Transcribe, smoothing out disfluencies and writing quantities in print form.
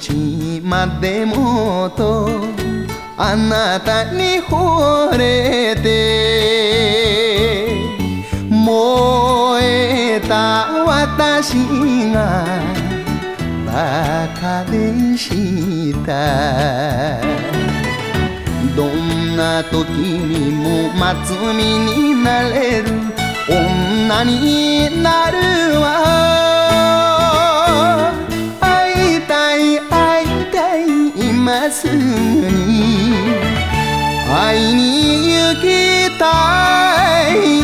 ちまでもとあなたに惚れて燃えた私がバカでしたどんな時にも松見になれる女になるわ会いたい会いたい今すぐに会いに行きたい